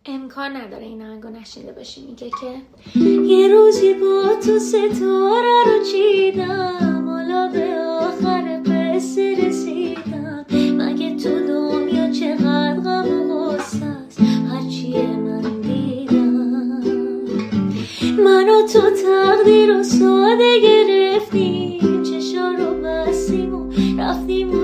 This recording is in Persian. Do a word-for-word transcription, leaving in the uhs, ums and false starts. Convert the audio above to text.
امکان نداره این آهنگو نشنیده باشی. میگه که یه روزی با تو ستاره رو چیدم، حالا به آخر قصه رسیدم. مگه تو دنیا چقدر غم و غصه است هرچی من دیدم. من و تو تقدیر و ساده گرفتیم، چشا رو بستیم و رفتیم